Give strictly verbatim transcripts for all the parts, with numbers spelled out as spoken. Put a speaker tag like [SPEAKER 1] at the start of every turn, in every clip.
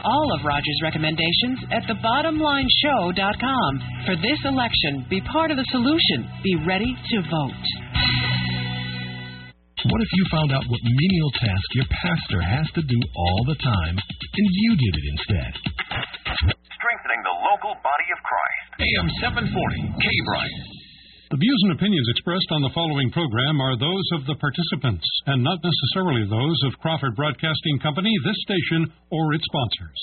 [SPEAKER 1] all of Roger's recommendations at the bottom line show dot com. For this election, be part of the solution. Be ready to vote.
[SPEAKER 2] What if you found out what menial task your pastor has to do all the time, and you did it instead?
[SPEAKER 3] Strengthening the local body of Christ.
[SPEAKER 4] A M seven forty, K-Bright.
[SPEAKER 5] The views and opinions expressed on the following program are those of the participants, and not necessarily those of Crawford Broadcasting Company, this station, or its sponsors.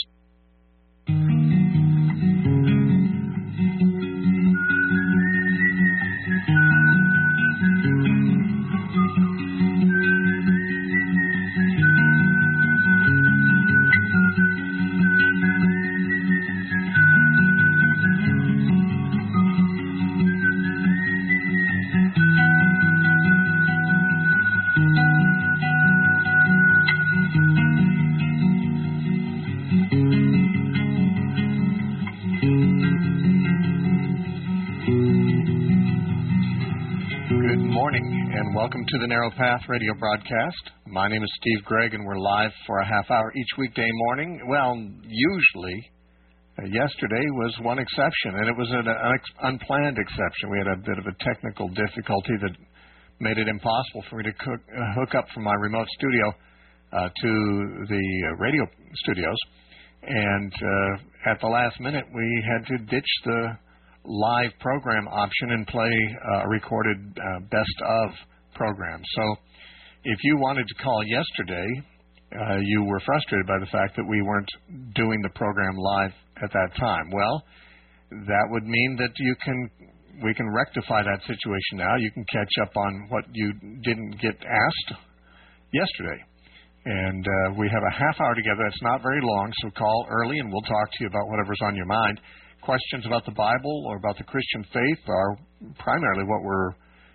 [SPEAKER 6] Welcome to the Narrow Path radio broadcast. My name is Steve Gregg, and we're live for a half hour each weekday morning. Well, usually, uh, yesterday was one exception, and it was an unex- unplanned exception. We had a bit of a technical difficulty that made it impossible for me to cook, uh, hook up from my remote studio uh, to the uh, radio studios. And uh, at the last minute, we had to ditch the live program option and play a uh, recorded uh, best of program. So if you wanted to call yesterday, uh, you were frustrated by the fact that we weren't doing the program live at that time. Well, that would mean that you can we can rectify that situation now. You can catch up on what you didn't get asked yesterday. And uh, we have a half hour together. It's not very long, so call early and we'll talk to you about whatever's on your mind. Questions about the Bible or about the Christian faith are primarily what we're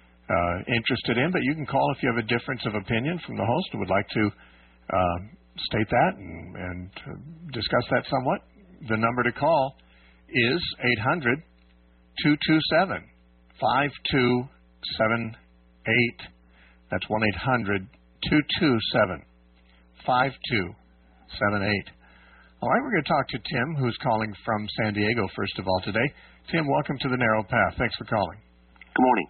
[SPEAKER 6] uh, interested in, but you can call if you have a difference of opinion from the host and would like to uh, state that and, and uh, discuss that somewhat. The number to call is eight hundred, two two seven, five two seven eight. That's one eight hundred, two two seven, five two seven eight. All right, we're going to talk to Tim, who's calling from San Diego, first of all, today. Tim, welcome to the Narrow Path. Thanks for calling.
[SPEAKER 7] Good morning.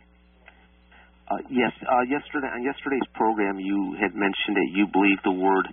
[SPEAKER 7] Uh, yes, uh, yesterday on yesterday's program, you had mentioned that you believe the word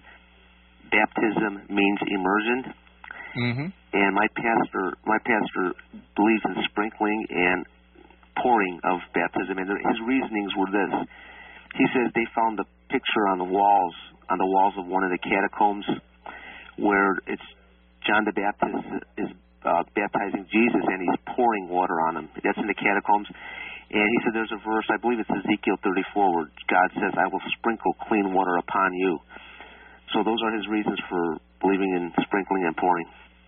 [SPEAKER 7] baptism means immersion.
[SPEAKER 6] Mm-hmm.
[SPEAKER 7] And my pastor, my pastor believes in sprinkling and pouring of baptism, and his reasonings were this. He says they found the picture on the walls, on the walls of one of the catacombs, where it's John the Baptist is uh, baptizing Jesus, and he's pouring water on him. That's in the catacombs. And he said there's a verse, I believe it's Ezekiel thirty-four, where God says, I will sprinkle clean water upon you. So those are his reasons for believing in sprinkling and pouring.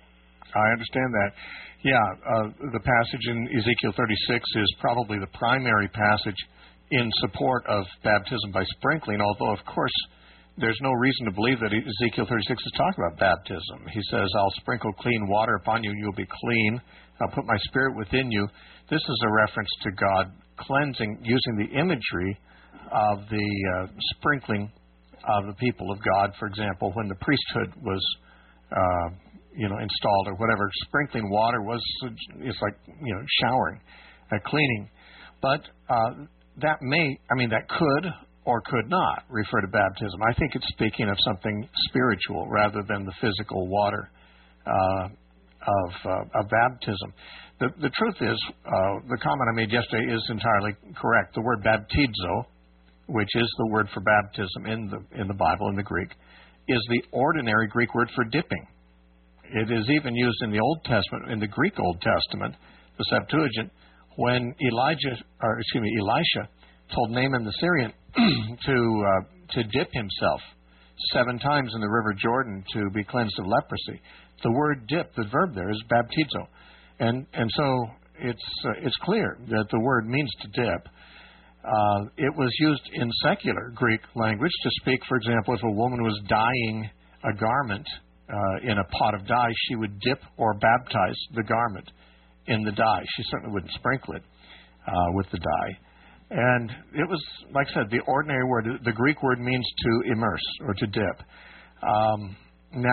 [SPEAKER 6] I understand that. Yeah, uh, the passage in Ezekiel thirty-six is probably the primary passage in support of baptism by sprinkling, although, of course, there's no reason to believe that Ezekiel thirty-six is talking about baptism. He says, I'll sprinkle clean water upon you, and you'll be clean. I'll put my spirit within you. This is a reference to God cleansing, using the imagery of the uh, sprinkling of the people of God. For example, when the priesthood was, uh, you know, installed or whatever, sprinkling water was, it's like, you know, showering, uh, cleaning. But uh, that may, I mean, that could or could not refer to baptism. I think it's speaking of something spiritual rather than the physical water uh, of, uh, of baptism. The, the truth is, uh, the comment I made yesterday is entirely correct. The word baptizo, which is the word for baptism in the in the Bible, in the Greek, is the ordinary Greek word for dipping. It is even used in the Old Testament, in the Greek Old Testament, the Septuagint, when Elijah, or excuse me, Elisha told Naaman the Syrian to uh, to dip himself seven times in the River Jordan to be cleansed of leprosy. The word dip, the verb there, is baptizo, and and so it's uh, it's clear that the word means to dip. Uh, it was used in secular Greek language to speak, for example, if a woman was dyeing a garment uh, in a pot of dye, she would dip or baptize the garment in the dye. She certainly wouldn't sprinkle it uh, with the dye. And it was, like I said, the ordinary word. The Greek word means to immerse or to dip. Um, now,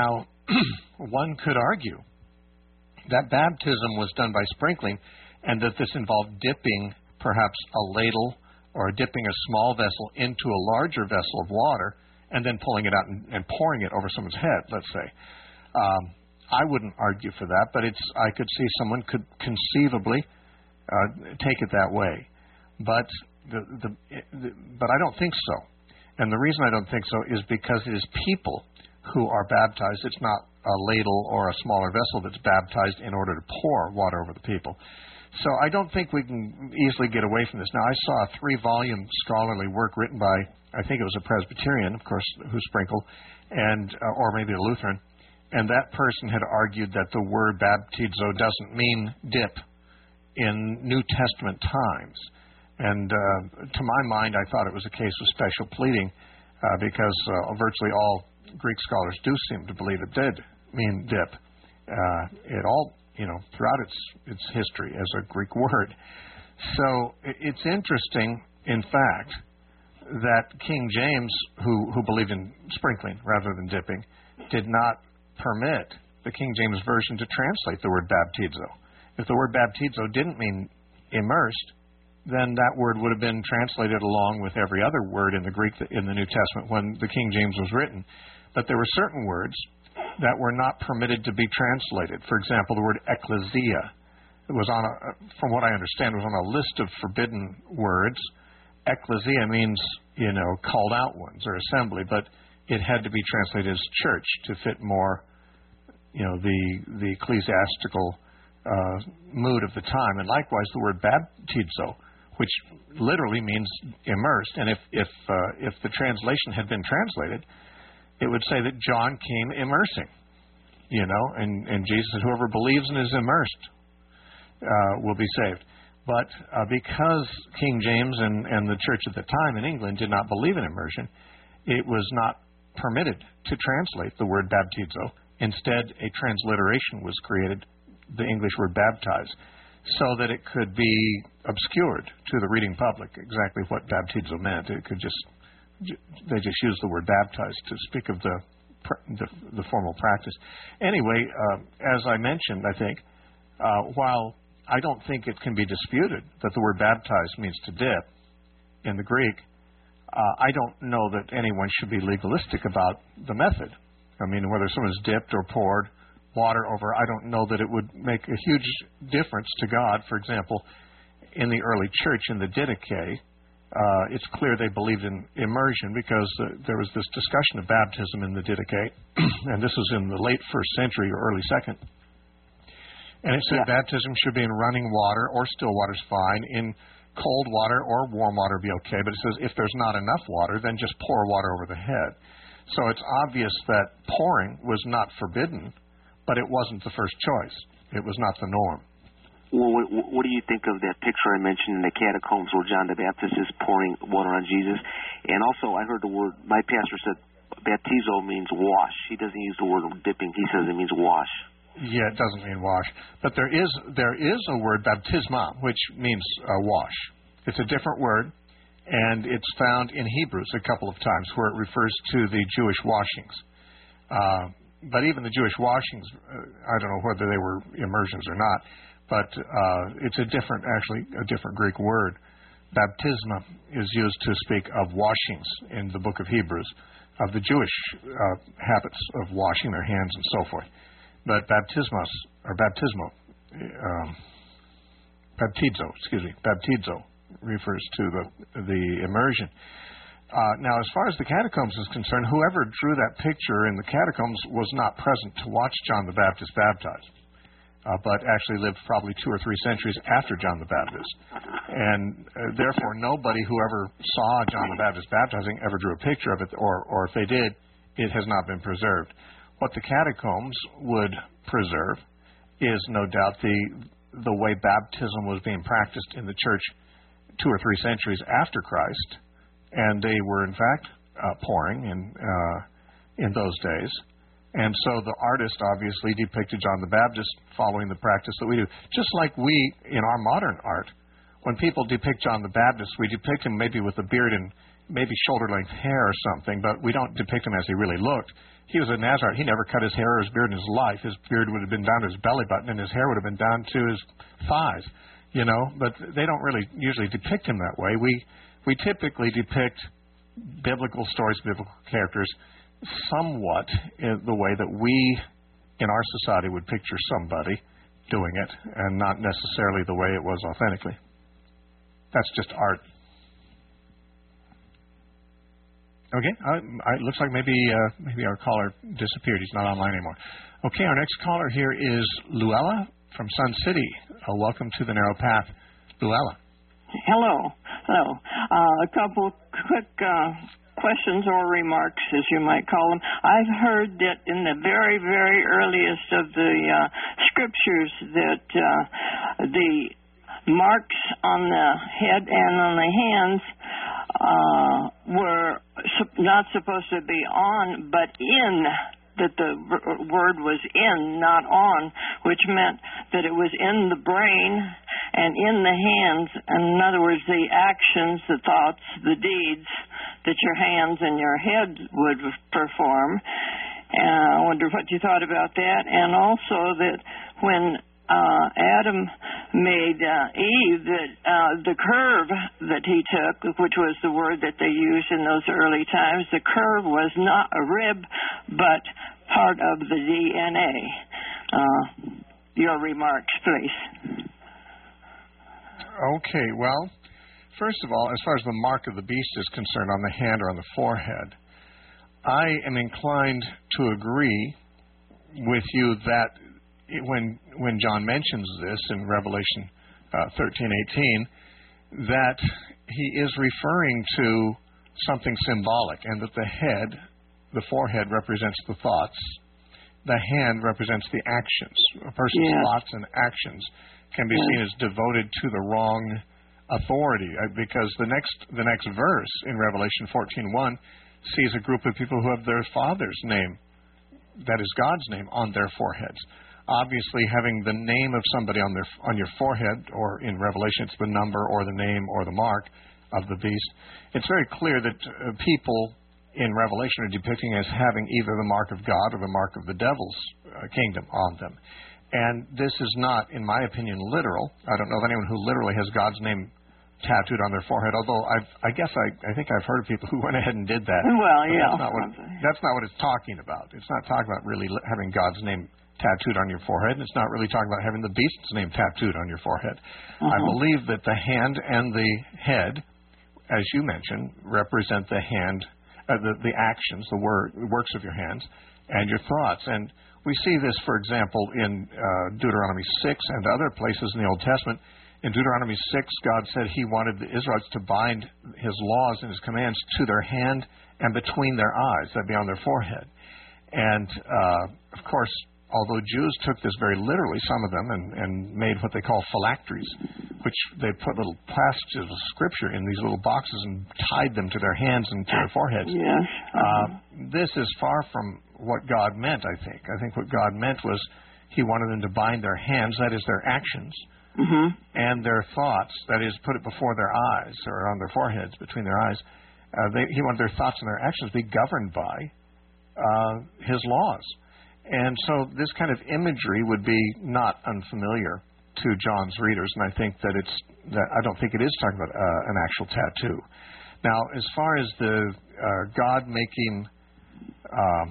[SPEAKER 6] one could argue that baptism was done by sprinkling and that this involved dipping perhaps a ladle or dipping a small vessel into a larger vessel of water and then pulling it out and, and pouring it over someone's head, let's say. Um, I wouldn't argue for that, but it's I could see someone could conceivably uh, take it that way. But the, the, the but I don't think so. And the reason I don't think so is because it is people who are baptized. It's not a ladle or a smaller vessel that's baptized in order to pour water over the people. So I don't think we can easily get away from this. Now, I saw a three-volume scholarly work written by, I think it was a Presbyterian, of course, who sprinkled, and uh, or maybe a Lutheran, and that person had argued that the word baptizo doesn't mean dip in New Testament times. And uh, to my mind, I thought it was a case of special pleading uh, because uh, virtually all Greek scholars do seem to believe it did mean dip. Uh, it all, you know, throughout its its history as a Greek word. So it's interesting, in fact, that King James, who, who believed in sprinkling rather than dipping, did not permit the King James Version to translate the word baptizo. If the word baptizo didn't mean immersed, then that word would have been translated along with every other word in the Greek in the New Testament when the King James was written. But there were certain words that were not permitted to be translated. For example, the word ecclesia. It was on a, from what I understand, was on a list of forbidden words. Ecclesia means, you know, called out ones or assembly, but it had to be translated as church to fit more, you know, the the ecclesiastical uh, mood of the time. And likewise, the word baptizo, which literally means immersed. And if if uh, if the translation had been translated, it would say that John came immersing, you know, and, and Jesus said, whoever believes and is immersed uh, will be saved. But uh, because King James and, and the church at the time in England did not believe in immersion, it was not permitted to translate the word baptizo. Instead, a transliteration was created, the English word baptize, so that it could be obscured to the reading public exactly what baptizo meant. It could just They just use the word baptized to speak of the the, the formal practice. Anyway, uh, as I mentioned, I think, uh, while I don't think it can be disputed that the word baptized means to dip in the Greek, uh, I don't know that anyone should be legalistic about the method. I mean, whether someone's dipped or poured water over, I don't know that it would make a huge difference to God. For example, in the early church, in the Didache, Uh, it's clear they believed in immersion because uh, there was this discussion of baptism in the Didache, and this was in the late first century or early second. And it said yeah. baptism should be in running water or still water's fine. In cold water or warm water be okay. But it says if there's not enough water, then just pour water over the head. So it's obvious that pouring was not forbidden, but it wasn't the first choice. It was not the norm.
[SPEAKER 7] Well, what, what do you think of that picture I mentioned in the catacombs where John the Baptist is pouring water on Jesus? And also, I heard the word, my pastor said baptizo means wash. He doesn't use the word dipping. He says it means wash.
[SPEAKER 6] Yeah, it doesn't mean wash. But there is there is a word, baptisma, which means uh, wash. It's a different word, and it's found in Hebrews a couple of times where it refers to the Jewish washings. Uh, but even the Jewish washings, uh, I don't know whether they were immersions or not, but uh, it's a different, actually, a different Greek word. Baptisma is used to speak of washings in the book of Hebrews, of the Jewish uh, habits of washing their hands and so forth. But baptismos, or baptismo, um, baptizo, excuse me, baptizo refers to the, the immersion. Uh, now, as far as the catacombs is concerned, whoever drew that picture in the catacombs was not present to watch John the Baptist baptized. Uh, but actually lived probably two or three centuries after John the Baptist. And uh, therefore, nobody who ever saw John the Baptist baptizing ever drew a picture of it, or, or if they did, it has not been preserved. What the catacombs would preserve is no doubt the the way baptism was being practiced in the church two or three centuries after Christ, and they were in fact uh, pouring in uh, in those days. And so the artist obviously depicted John the Baptist following the practice that we do. Just like we, in our modern art, when people depict John the Baptist, we depict him maybe with a beard and, maybe shoulder-length hair or something, but we don't depict him as he really looked. He was a Nazarite. He never cut his hair or his beard in his life. His beard would have been down to his belly button, and his hair would have been down to his thighs, you know. But they don't really usually depict him that way. We we typically depict biblical stories, biblical characters, somewhat in the way that we, in our society, would picture somebody doing it, and not necessarily the way it was authentically. That's just art. Okay, uh, it looks like maybe uh, maybe our caller disappeared. He's not online anymore. Okay, our next caller here is Luella from Sun City. Uh, welcome to the Narrow Path, Luella.
[SPEAKER 8] Hello. Hello. Uh, a couple quick uh, questions or remarks, as you might call them. I've heard that in the very, very earliest of the uh, scriptures that uh, the marks on the head and on the hands uh, were not supposed to be on, but in, that the word was in, not on, which meant that it was in the brain and in the hands. In other words, the actions, the thoughts, the deeds that your hands and your head would perform. And I wonder what you thought about that. And also that when Uh, Adam made uh, Eve, that uh, the curve that he took, which was the word that they used in those early times, the curve was not a rib, but part of the D N A. Uh, your remarks, please.
[SPEAKER 6] Okay, well, first of all, as far as the mark of the beast is concerned on the hand or on the forehead, I am inclined to agree with you that when when John mentions this in Revelation uh, thirteen eighteen, that he is referring to something symbolic, and that the head, the forehead, represents the thoughts. The hand represents the actions. A person's
[SPEAKER 8] yeah.
[SPEAKER 6] thoughts and actions can be yeah. seen as devoted to the wrong authority, because the next the next verse in Revelation fourteen one sees a group of people who have their father's name, that is God's name, on their foreheads. Obviously, having the name of somebody on their on your forehead, or in Revelation, it's the number or the name or the mark of the beast. It's very clear that uh, people in Revelation are depicting as having either the mark of God or the mark of the devil's uh, kingdom on them. And this is not, in my opinion, literal. I don't know of anyone who literally has God's name tattooed on their forehead, although I've, I guess I, I think I've heard of people who went ahead and did that.
[SPEAKER 8] Well, yeah.
[SPEAKER 6] That's not, what, that's not what it's talking about. It's not talking about really having God's name tattooed on your forehead, and it's not really talking about having the beast's name tattooed on your forehead. Uh-huh. I believe that the hand and the head, as you mentioned, represent the hand, uh, the, the actions, the word, the works of your hands, and your thoughts. And we see this, for example, in uh, Deuteronomy six and other places in the Old Testament. In Deuteronomy six, God said he wanted the Israelites to bind his laws and his commands to their hand and between their eyes, that be on their forehead. And, uh, of course, although Jews took this very literally, some of them, and, and made what they call phylacteries, which they put little passages of Scripture in these little boxes and tied them to their hands and to their foreheads.
[SPEAKER 8] Yes.
[SPEAKER 6] Uh, this is far from what God meant, I think. I think what God meant was he wanted them to bind their hands, that is their actions,
[SPEAKER 8] mm-hmm.
[SPEAKER 6] and their thoughts, that is put it before their eyes or on their foreheads, between their eyes. Uh, they, he wanted their thoughts and their actions to be governed by uh, his laws. And so this kind of imagery would be not unfamiliar to John's readers, and I think that it's that I don't think it is talking about uh, an actual tattoo. Now, as far as the uh, God making uh,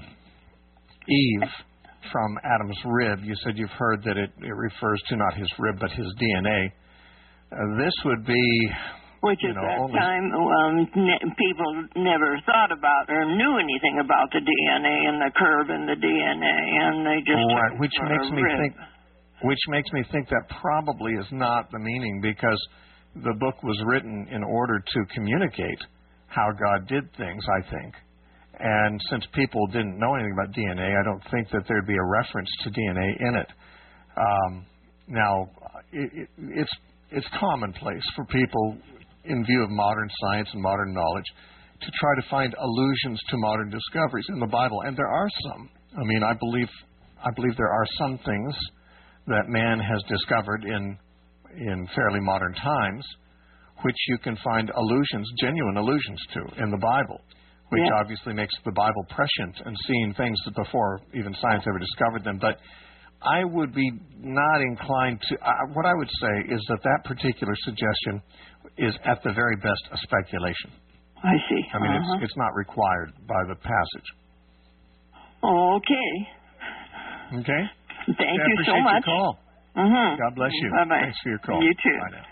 [SPEAKER 6] Eve from Adam's rib, you said you've heard that it, it refers to not his rib but his D N A. Uh, this would be.
[SPEAKER 8] Which
[SPEAKER 6] at
[SPEAKER 8] that only... time um, ne- people never thought about or knew anything about the D N A and the curve in the D N A, and they just
[SPEAKER 6] right,
[SPEAKER 8] took
[SPEAKER 6] which makes me
[SPEAKER 8] rib.
[SPEAKER 6] think, which makes me think that probably is not the meaning, because the book was written in order to communicate how God did things, I think. And since people didn't know anything about D N A, I don't think that there'd be a reference to D N A in it. Um, now, it, it, it's it's commonplace for people, in view of modern science and modern knowledge, to try to find allusions to modern discoveries in the Bible, and there are some. I mean, I believe, I believe there are some things that man has discovered in in fairly modern times, which you can find allusions, genuine allusions to in the Bible, which
[SPEAKER 8] yeah.
[SPEAKER 6] obviously makes the Bible prescient and seeing things that before even science ever discovered them. But I would be not inclined to, uh, what I would say is that that particular suggestion is at the very best a speculation.
[SPEAKER 8] I see.
[SPEAKER 6] I mean,
[SPEAKER 8] uh-huh.
[SPEAKER 6] it's, it's not required by the passage.
[SPEAKER 8] Okay.
[SPEAKER 6] Okay?
[SPEAKER 8] Thank
[SPEAKER 6] okay,
[SPEAKER 8] you
[SPEAKER 6] I appreciate
[SPEAKER 8] so much.
[SPEAKER 6] Your call.
[SPEAKER 8] Mm-hmm.
[SPEAKER 6] God bless you.
[SPEAKER 8] Bye-bye.
[SPEAKER 6] Thanks for your call.
[SPEAKER 8] You too.
[SPEAKER 6] Bye now.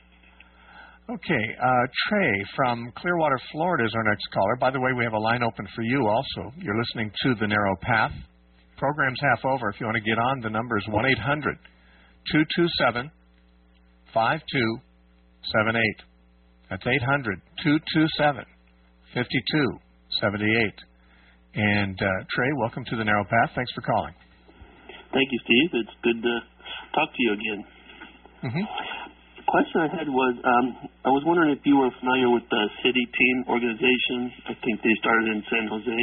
[SPEAKER 6] Okay, uh, Trey from Clearwater, Florida is our next caller. By the way, we have a line open for you also. You're listening to The Narrow Path. Program's half over. If you want to get on, the number is one eight hundred two two seven five two seven eight. That's eight hundred two two seven five two seven eight. And uh, Trey, welcome to The Narrow Path. Thanks for calling.
[SPEAKER 9] Thank you, Steve. It's good to talk to you again.
[SPEAKER 6] Mm-hmm.
[SPEAKER 9] The question I had was, um, I was wondering if you were familiar with the City Team organization. I think they started in San Jose.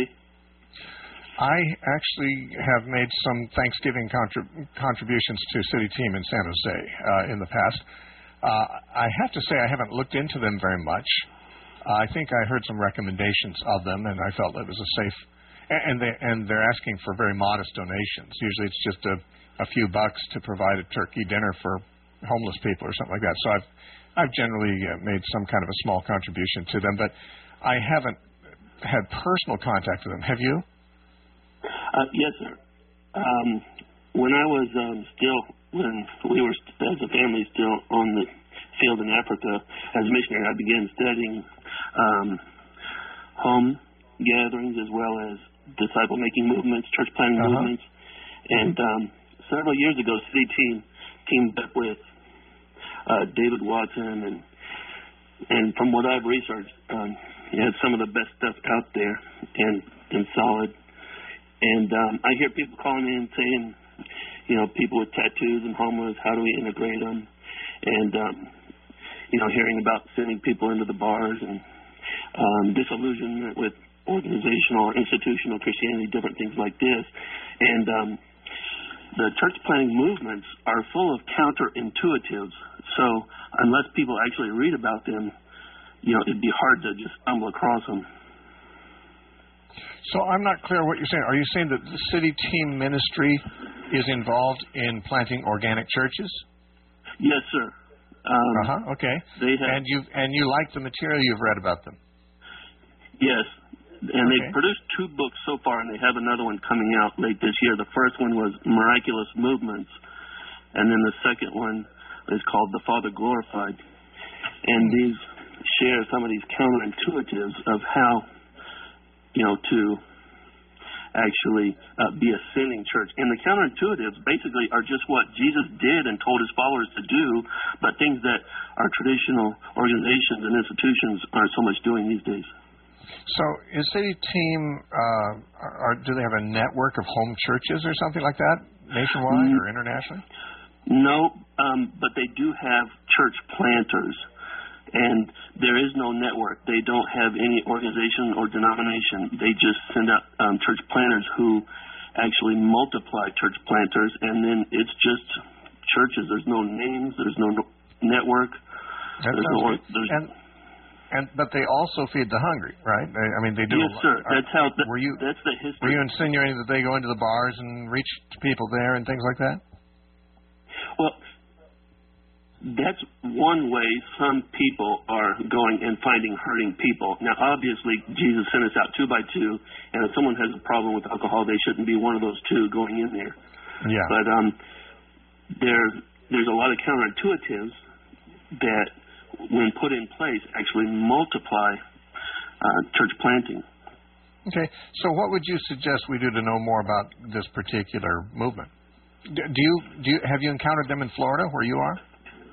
[SPEAKER 6] I actually have made some Thanksgiving contrib- contributions to City Team in San Jose uh, in the past. Uh, I have to say I haven't looked into them very much. Uh, I think I heard some recommendations of them, and I felt it was a safe. And they and they're asking for very modest donations. Usually, it's just a, a few bucks to provide a turkey dinner for homeless people or something like that. So I've I've generally uh, made some kind of a small contribution to them, but I haven't had personal contact with them. Have you?
[SPEAKER 9] Uh, yes, sir. Um, when I was um, still, when we were as a family still on the field in Africa as a missionary, I began studying um, home gatherings as well as disciple-making movements, church planting
[SPEAKER 6] uh-huh.
[SPEAKER 9] movements, and um, several years ago, City Team teamed up with uh, David Watson, and and from what I've researched, um, he has some of the best stuff out there, and and solid. And um, I hear people calling in saying, you know, people with tattoos and homeless, how do we integrate them? And um, you know, hearing about sending people into the bars and um, disillusionment with organizational or institutional Christianity, different things like this. And um, the church planting movements are full of counterintuitives. So unless people actually read about them, you know, it'd be hard to just stumble across them.
[SPEAKER 6] So I'm not clear what you're saying. Are you saying that the City Team ministry is involved in planting organic churches?
[SPEAKER 9] Yes, sir. Um,
[SPEAKER 6] uh-huh, okay.
[SPEAKER 9] They have,
[SPEAKER 6] and you and you like the material you've read about them?
[SPEAKER 9] Yes. And
[SPEAKER 6] okay.
[SPEAKER 9] they've produced two books so far, and they have another one coming out late this year. The first one was Miraculous Movements, and then the second one is called The Father Glorified. And these share some of these counterintuitives of how, you know, to actually uh, be a sinning church. And the counterintuitives basically are just what Jesus did and told his followers to do, but things that our traditional organizations and institutions aren't so much doing these days.
[SPEAKER 6] So is City Team, uh, are, do they have a network of home churches or something like that, nationwide mm. or internationally?
[SPEAKER 9] No, um, but they do have church planters. And there is no network. They don't have any organization or denomination. They just send out um, church planters who actually multiply church planters, and then it's just churches. There's no names. There's no network.
[SPEAKER 6] That
[SPEAKER 9] there's no, there's
[SPEAKER 6] and, and but they also feed the hungry, right? They, I mean, they do.
[SPEAKER 9] Yes, sir. That's how. That,
[SPEAKER 6] were you?
[SPEAKER 9] That's the history.
[SPEAKER 6] Were you insinuating that they go into the bars and reach people there and things like that?
[SPEAKER 9] Well, that's one way some people are going and finding hurting people. Now, obviously, Jesus sent us out two by two, and if someone has a problem with alcohol, they shouldn't be one of those two going in there.
[SPEAKER 6] Yeah.
[SPEAKER 9] But um, there, there's a lot of counterintuitives that, when put in place, actually multiply uh, church planting.
[SPEAKER 6] Okay. So what would you suggest we do to know more about this particular movement? Do you, do you have you encountered them in Florida, where you are?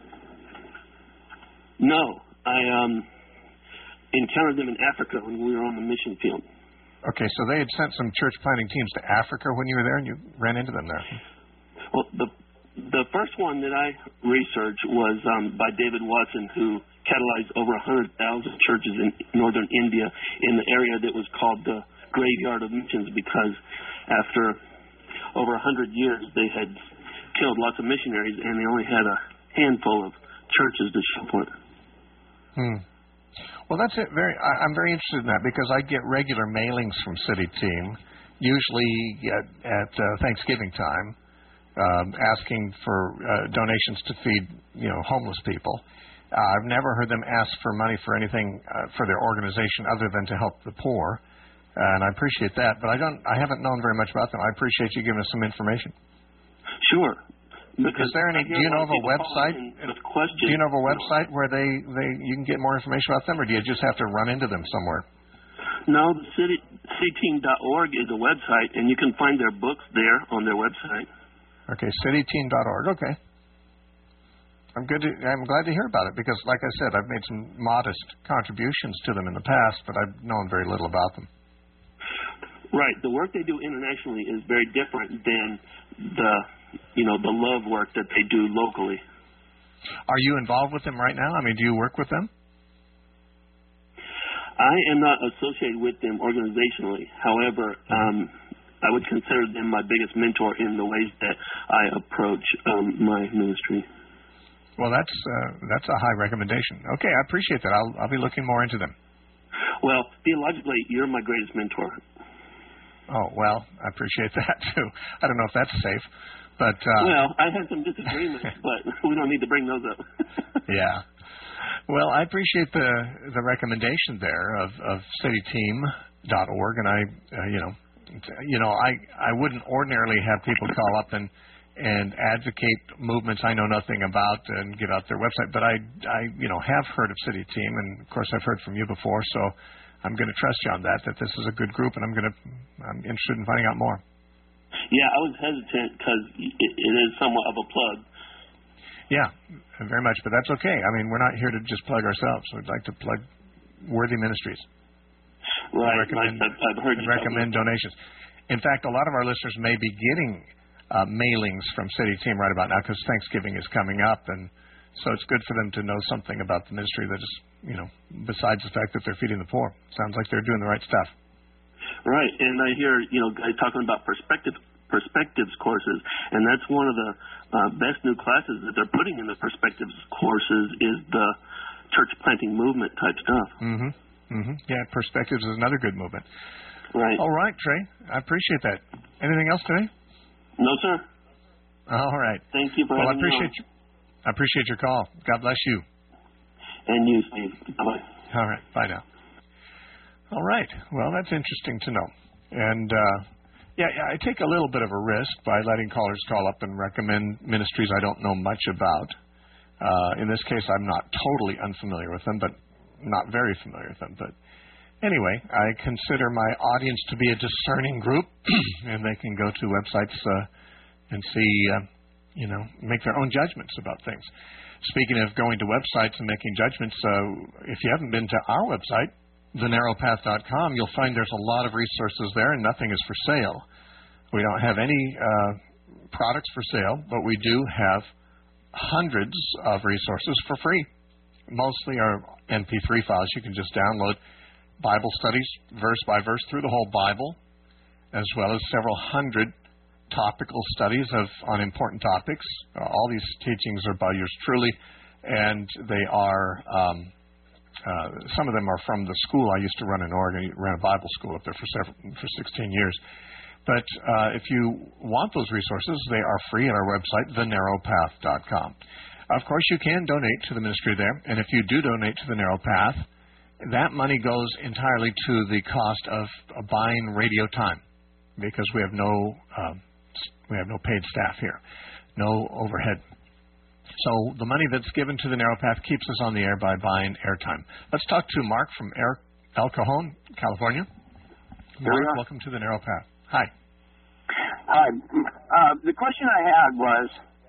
[SPEAKER 9] No, I um, encountered them in Africa when we were on the mission field.
[SPEAKER 6] Okay, so they had sent some church planting teams to Africa when you were there, and you ran into them there.
[SPEAKER 9] Well, the the first one that I researched was um, by David Watson, who catalyzed over one hundred thousand churches in northern India in the area that was called the Graveyard of Missions, because after over one hundred years they had killed lots of missionaries, and they only had a handful of churches to show for it.
[SPEAKER 6] Hmm. Well, that's it. Very, I, I'm very interested in that because I get regular mailings from City Team, usually at, at uh, Thanksgiving time, um, asking for uh, donations to feed, you know, homeless people. Uh, I've never heard them ask for money for anything uh, for their organization other than to help the poor, uh, and I appreciate that. But I don't. I haven't known very much about them. I appreciate you giving us some information.
[SPEAKER 9] Sure.
[SPEAKER 6] Is there any? Do you know of a website? Do you know of a website where they, they you can get more information about them, or do you just have to run into them somewhere?
[SPEAKER 9] No, the city city team dot org is a website, and you can find their books there on their website.
[SPEAKER 6] Okay, city team dot org. Okay, I'm good. To, I'm glad to hear about it because, like I said, I've made some modest contributions to them in the past, but I've known very little about them.
[SPEAKER 9] Right. The work they do internationally is very different than the, you know, the love work that they do locally.
[SPEAKER 6] Are you involved with them right now? I mean, do you work with them?
[SPEAKER 9] I am not associated with them organizationally. However, um, I would consider them my biggest mentor in the ways that I approach um, my ministry.
[SPEAKER 6] Well, that's uh, that's a high recommendation. Okay, I appreciate that. I'll I'll be looking more into them.
[SPEAKER 9] Well, theologically, you're my greatest mentor.
[SPEAKER 6] Oh, well, I appreciate that, too. I don't know if that's safe, but... Uh,
[SPEAKER 9] well, I had some disagreements, but we don't need to bring those up.
[SPEAKER 6] Yeah. Well, I appreciate the the recommendation there of, of city team dot org, and I, uh, you know, you know, I, I wouldn't ordinarily have people call up and, and advocate movements I know nothing about and give out their website, but I, I, you know, have heard of City Team, and, of course, I've heard from you before, so... I'm going to trust you on that, that this is a good group, and I'm going to, I'm interested in finding out more.
[SPEAKER 9] Yeah, I was hesitant because it, it is somewhat of a plug.
[SPEAKER 6] Yeah, very much, but that's okay. I mean, we're not here to just plug ourselves. We'd like to plug worthy ministries.
[SPEAKER 9] Right,
[SPEAKER 6] recommend,
[SPEAKER 9] like I've, I've heard
[SPEAKER 6] and recommend donations. In fact, a lot of our listeners may be getting uh, mailings from City Team right about now because Thanksgiving is coming up, and so it's good for them to know something about the ministry that is, you know, besides the fact that they're feeding the poor. Sounds like they're doing the right stuff.
[SPEAKER 9] Right, and I hear, you know, guys talking about perspective, perspectives courses, and that's one of the uh, best new classes that they're putting in the perspectives courses is the church planting movement type stuff.
[SPEAKER 6] Mm-hmm. Mm-hmm. Yeah, perspectives is another good movement.
[SPEAKER 9] Right.
[SPEAKER 6] All right, Trey. I appreciate that. Anything else today?
[SPEAKER 9] No, sir.
[SPEAKER 6] All right.
[SPEAKER 9] Thank you for
[SPEAKER 6] well,
[SPEAKER 9] having
[SPEAKER 6] I appreciate
[SPEAKER 9] me on.
[SPEAKER 6] you. I appreciate your call. God bless you.
[SPEAKER 9] And you, Steve. Bye-bye.
[SPEAKER 6] All right. Bye now. All right. Well, that's interesting to know. And, uh, yeah, I take a little bit of a risk by letting callers call up and recommend ministries I don't know much about. Uh, in this case, I'm not totally unfamiliar with them, but not very familiar with them. But anyway, I consider my audience to be a discerning group, and they can go to websites uh, and see... Uh, you know, make their own judgments about things. Speaking of going to websites and making judgments, uh, if you haven't been to our website, the narrow path dot com, you'll find there's a lot of resources there and nothing is for sale. We don't have any uh, products for sale, but we do have hundreds of resources for free. Mostly are M P three files you can just download, Bible studies, verse by verse through the whole Bible, as well as several hundred topical studies of on important topics. Uh, all these teachings are by yours truly, and they are, um, uh, some of them are from the school I used to run in Oregon. I ran a Bible school up there for several, for sixteen years. But uh, if you want those resources, they are free at our website, the narrow path dot com. Of course, you can donate to the ministry there, and if you do donate to the Narrow Path, that money goes entirely to the cost of uh, buying radio time, because we have no uh, We have no paid staff here, no overhead. So the money that's given to the Narrow Path keeps us on the air by buying airtime. Let's talk to Mark from El Cajon, California. Mark, welcome to the Narrow Path. Hi.
[SPEAKER 10] Hi. Uh, the question I had was,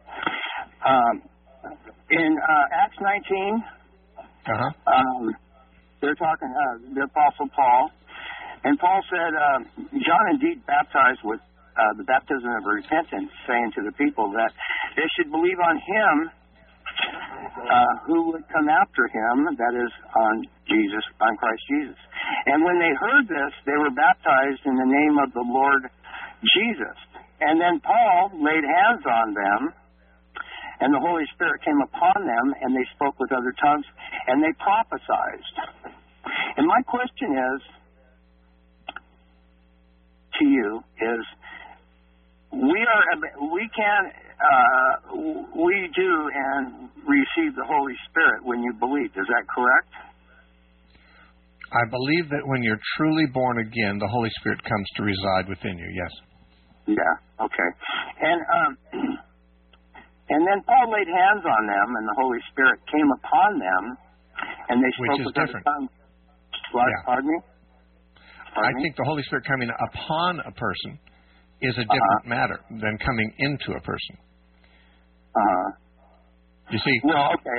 [SPEAKER 10] um, in uh, Acts nineteen,
[SPEAKER 6] uh-huh.
[SPEAKER 10] um, they're talking, uh, the Apostle Paul, and Paul said, uh, John indeed baptized with Uh, the baptism of repentance, saying to the people that they should believe on him uh, who would come after him, that is, on Jesus, on Christ Jesus. And when they heard this, they were baptized in the name of the Lord Jesus. And then Paul laid hands on them, and the Holy Spirit came upon them, and they spoke with other tongues, and they prophesied. And my question is, to you, is we are, we can, uh, we do and receive the Holy Spirit when you believe. Is that correct?
[SPEAKER 6] I believe that when you're truly born again, the Holy Spirit comes to reside within you, yes.
[SPEAKER 10] Yeah, okay. And um, and then Paul laid hands on them, and the Holy Spirit came upon them, and they spoke
[SPEAKER 6] Which is
[SPEAKER 10] with other
[SPEAKER 6] different.
[SPEAKER 10] tongues. What?
[SPEAKER 6] Yeah.
[SPEAKER 10] Pardon me? Pardon
[SPEAKER 6] I
[SPEAKER 10] me?
[SPEAKER 6] think the Holy Spirit coming upon a person is a different
[SPEAKER 10] uh-huh.
[SPEAKER 6] matter than coming into a person.
[SPEAKER 10] Uh-huh.
[SPEAKER 6] You see,
[SPEAKER 10] well, okay.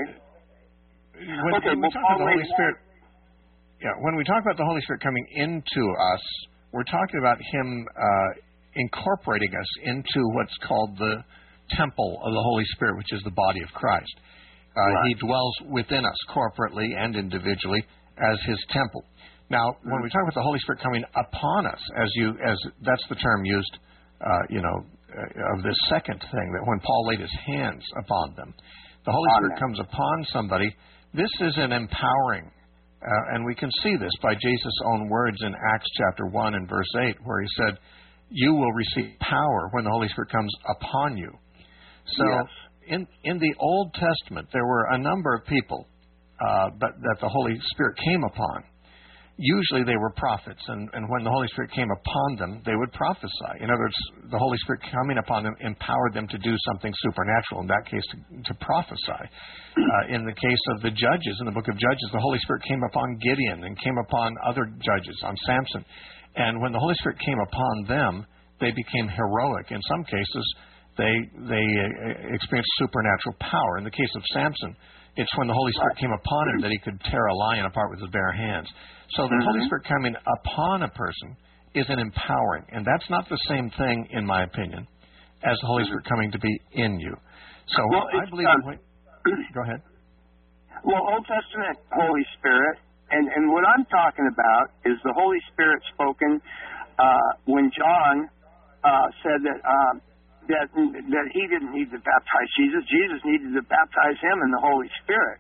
[SPEAKER 6] when,
[SPEAKER 10] okay,
[SPEAKER 6] when we
[SPEAKER 10] well,
[SPEAKER 6] talk
[SPEAKER 10] Paul
[SPEAKER 6] about the Holy
[SPEAKER 10] laid
[SPEAKER 6] Spirit, yeah, when we talk about the Holy Spirit coming into us, we're talking about Him uh, incorporating us into what's called the temple of the Holy Spirit, which is the body of Christ. Uh,
[SPEAKER 10] right.
[SPEAKER 6] He dwells within us corporately and individually as His temple. Now, when we talk about the Holy Spirit coming upon us, as you, as that's the term used, uh, you know, uh, of this second thing, that when Paul laid his hands upon them, the Holy
[SPEAKER 10] on
[SPEAKER 6] Spirit
[SPEAKER 10] them.
[SPEAKER 6] comes upon somebody. This is an empowering, uh, and we can see this by Jesus' own words in Acts chapter one and verse eight, where He said, "You will receive power when the Holy Spirit comes upon you." So,
[SPEAKER 10] yes.
[SPEAKER 6] in in the Old Testament, there were a number of people, uh, but that the Holy Spirit came upon. Usually they were prophets, and, and when the Holy Spirit came upon them, they would prophesy. In other words, the Holy Spirit coming upon them empowered them to do something supernatural, in that case, to, to prophesy. Uh, in the case of the judges, in the book of Judges, the Holy Spirit came upon Gideon and came upon other judges, on Samson. And when the Holy Spirit came upon them, they became heroic. In some cases, they, they uh, experienced supernatural power. In the case of Samson, it's when the Holy Spirit came upon him that he could tear a lion apart with his bare hands. So the mm-hmm. Holy Spirit coming upon a person is an empowering, and that's not the same thing, in my opinion, as the Holy Spirit coming to be in you. So
[SPEAKER 10] well,
[SPEAKER 6] I believe...
[SPEAKER 10] Um,
[SPEAKER 6] when, go ahead.
[SPEAKER 10] Well, Old Testament Holy Spirit, and, and what I'm talking about is the Holy Spirit spoken uh, when John uh, said that... Um, That that he didn't need to baptize Jesus. Jesus needed to baptize him in the Holy Spirit.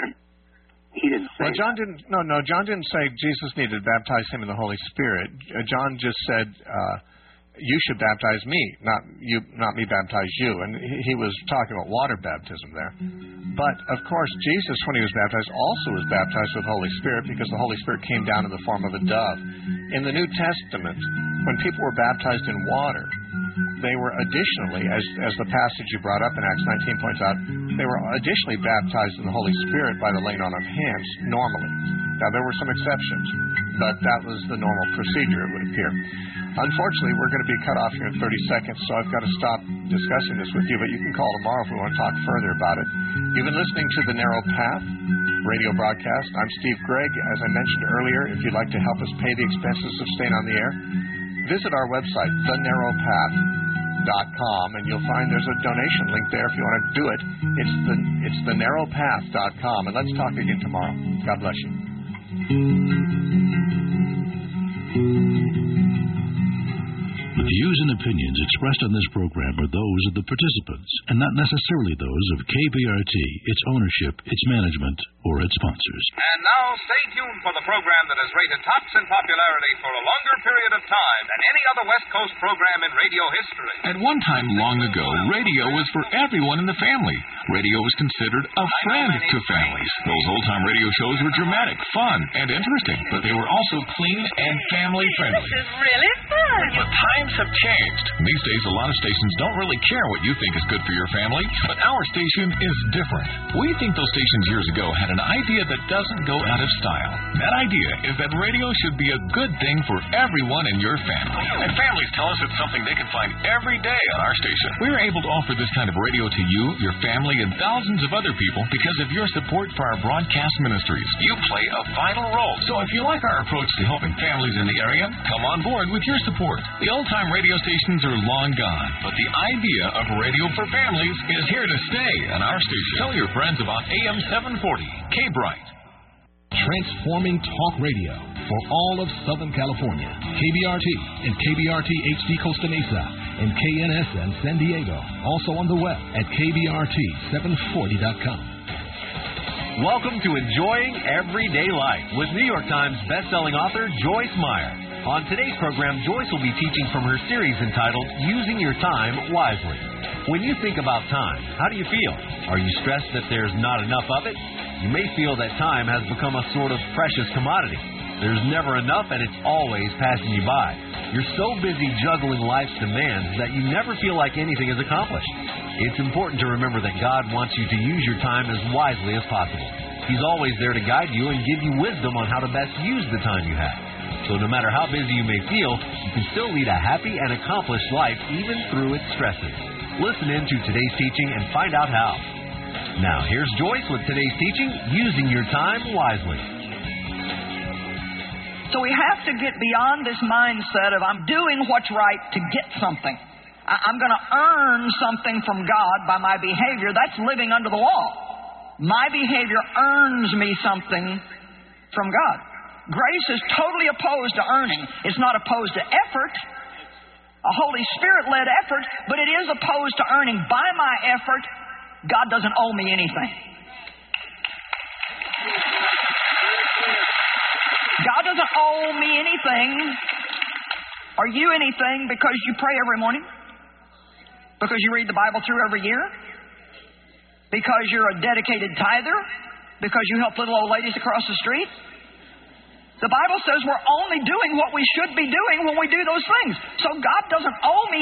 [SPEAKER 10] He didn't say.
[SPEAKER 6] Well, John
[SPEAKER 10] that.
[SPEAKER 6] didn't. No, no. John didn't say Jesus needed to baptize him in the Holy Spirit. Uh, John just said, uh, "You should baptize me, not you, not me baptize you." And he, he was talking about water baptism there. But of course, Jesus, when he was baptized, also was baptized with the Holy Spirit, because the Holy Spirit came down in the form of a dove. In the New Testament, when people were baptized in water, they were additionally, as as the passage you brought up in Acts nineteen points out, they were additionally baptized in the Holy Spirit by the laying on of hands, normally. Now, there were some exceptions, but that was the normal procedure, it would appear. Unfortunately, we're going to be cut off here in thirty seconds, so I've got to stop discussing this with you, but you can call tomorrow if we want to talk further about it. You've been listening to The Narrow Path radio broadcast. I'm Steve Gregg. As I mentioned earlier, if you'd like to help us pay the expenses of staying on the air, visit our website, the narrow path dot com, and you'll find there's a donation link there if you want to do it. It's the it's the narrow path dot com, and let's talk again tomorrow. God bless you.
[SPEAKER 2] The views and opinions expressed on this program are those of the participants, and not necessarily those of K B R T, its ownership, its management, or its sponsors.
[SPEAKER 4] And now stay tuned for the program that has rated tops in popularity for a longer period of time than any other West Coast program in radio history.
[SPEAKER 11] At one time long ago, radio was for everyone in the family. Radio was considered a friend to families. Those old-time radio shows were dramatic, fun, and interesting, but they were also clean and family-friendly.
[SPEAKER 12] This is really fun.
[SPEAKER 11] But times have changed. These days, a lot of stations don't really care what you think is good for your family, but our station is different. We think those stations years ago had an idea that doesn't go out of style. That idea is that radio should be a good thing for everyone in your family. And families tell us it's something they can find every day on our station. We're able to offer this kind of radio to you, your family, and thousands of other people because of your support for our broadcast ministries. You play a vital role. So if you like our approach to helping families in the area, come on board with your support. The old-time radio stations are long gone, but the idea of radio for families is here to stay on our station. Tell your friends about A M seven forty, K-Bright.
[SPEAKER 2] Transforming talk radio for all of Southern California. K B R T and K B R T H D Costa Mesa.
[SPEAKER 12] and K N S N San Diego. Also on the web at K B R T seven forty dot com.
[SPEAKER 13] Welcome to Enjoying Everyday Life with New York Times bestselling author Joyce Meyer. On today's program, Joyce will be teaching from her series entitled Using Your Time Wisely. When you think about time, how do you feel? Are you stressed that there's not enough of it? You may feel that time has become a sort of precious commodity. There's never enough and it's always passing you by. You're so busy juggling life's demands that you never feel like anything is accomplished. It's important to remember that God wants you to use your time as wisely as possible. He's always there to guide you and give you wisdom on how to best use the time you have. So no matter how busy you may feel, you can still lead a happy and accomplished life even through its stresses. Listen in to today's teaching and find out how. Now, here's Joyce with today's teaching, Using Your Time Wisely.
[SPEAKER 14] So we have to get beyond this mindset of I'm doing what's right to get something. I'm going to earn something from God by my behavior. That's living under the law. My behavior earns me something from God. Grace is totally opposed to earning. It's not opposed to effort, a Holy Spirit-led effort, but it is opposed to earning. By my effort, God doesn't owe me anything. God doesn't owe me anything or you anything because you pray every morning, because you read the Bible through every year, because you're a dedicated tither, because you help little old ladies across the street. The Bible says we're only doing what we should be doing when we do those things. So God doesn't owe me